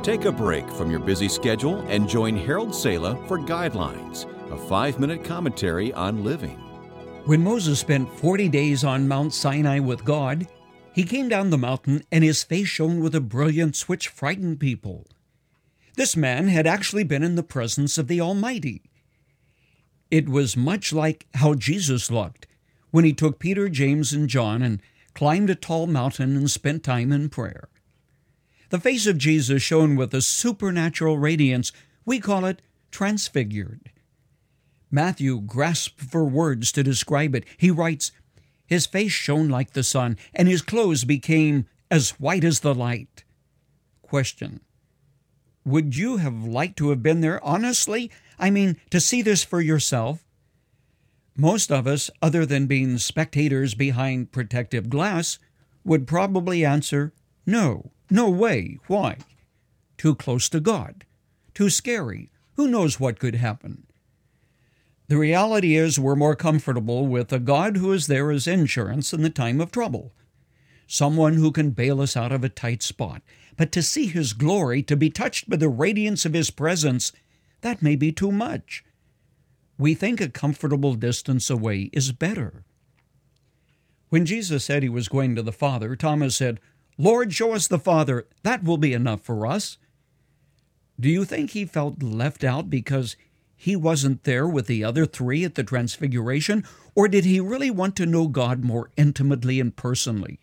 Take a break from your busy schedule and join Harold Sala for Guidelines, a 5-minute commentary on living. When Moses spent 40 days on Mount Sinai with God, he came down the mountain and his face shone with a brilliance which frightened people. This man had actually been in the presence of the Almighty. It was much like how Jesus looked when he took Peter, James, and John and climbed a tall mountain and spent time in prayer. The face of Jesus shone with a supernatural radiance. We call it transfigured. Matthew grasped for words to describe it. He writes, "His face shone like the sun, and his clothes became as white as the light." Question: would you have liked to have been there, honestly? I mean, to see this for yourself? Most of us, other than being spectators behind protective glass, would probably answer, no way. Why? Too close to God. Too scary. Who knows what could happen? The reality is we're more comfortable with a God who is there as insurance in the time of trouble, someone who can bail us out of a tight spot. But to see His glory, to be touched by the radiance of His presence, that may be too much. We think a comfortable distance away is better. When Jesus said He was going to the Father, Thomas said, "Lord, show us the Father. That will be enough for us." Do you think he felt left out because he wasn't there with the other three at the Transfiguration, or did he really want to know God more intimately and personally?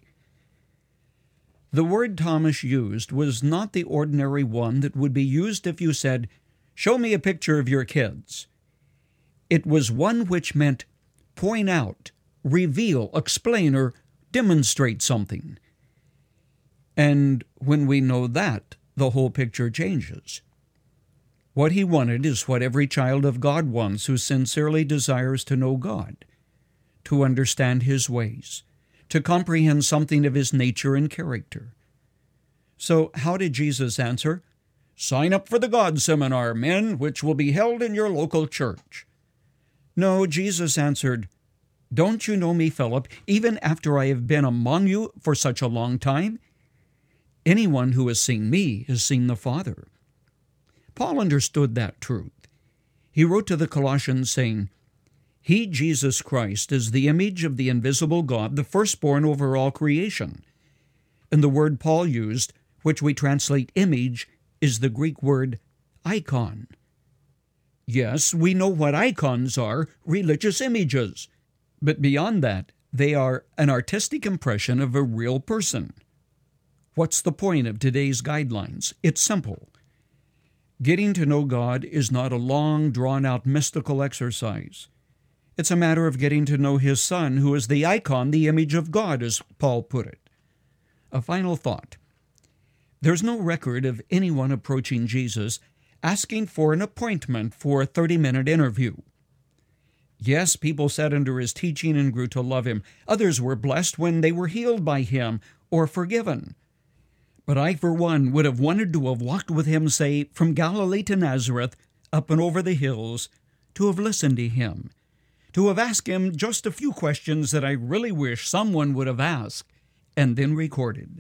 The word Thomas used was not the ordinary one that would be used if you said, "Show me a picture of your kids." It was one which meant point out, reveal, explain, or demonstrate something. And when we know that, the whole picture changes. What he wanted is what every child of God wants who sincerely desires to know God, to understand His ways, to comprehend something of His nature and character. So how did Jesus answer? "Sign up for the God Seminar, men, which will be held in your local church." No, Jesus answered, "Don't you know me, Philip, even after I have been among you for such a long time? Anyone who has seen me has seen the Father." Paul understood that truth. He wrote to the Colossians saying, "He, Jesus Christ, is the image of the invisible God, the firstborn over all creation." And the word Paul used, which we translate image, is the Greek word icon. Yes, we know what icons are, religious images. But beyond that, they are an artistic impression of a real person. What's the point of today's guidelines? It's simple. Getting to know God is not a long, drawn-out mystical exercise. It's a matter of getting to know His Son, who is the icon, the image of God, as Paul put it. A final thought. There's no record of anyone approaching Jesus asking for an appointment for a 30-minute interview. Yes, people sat under His teaching and grew to love Him. Others were blessed when they were healed by Him or forgiven. But I, for one, would have wanted to have walked with Him, say, from Galilee to Nazareth, up and over the hills, to have listened to Him, to have asked Him just a few questions that I really wish someone would have asked, and then recorded.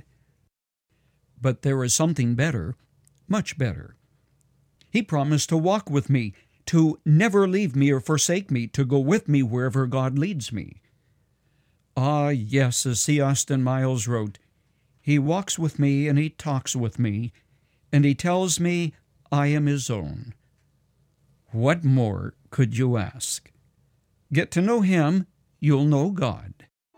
But there is something better, much better. He promised to walk with me, to never leave me or forsake me, to go with me wherever God leads me. Ah, yes, as C. Austin Miles wrote, He walks with me and He talks with me, and He tells me I am His own. What more could you ask? Get to know Him, you'll know God.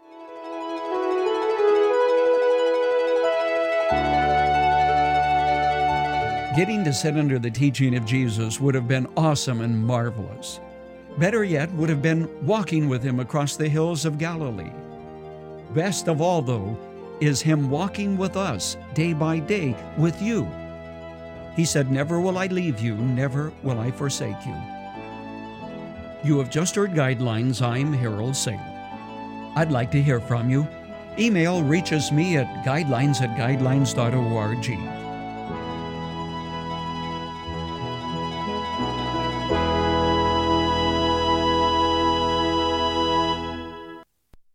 Getting to sit under the teaching of Jesus would have been awesome and marvelous. Better yet would have been walking with Him across the hills of Galilee. Best of all, though, is Him walking with us day by day with you. He said, "Never will I leave you, never will I forsake you." You have just heard Guidelines. I'm Harold Sala. I'd like to hear from you. Email reaches me at guidelines@guidelines.org.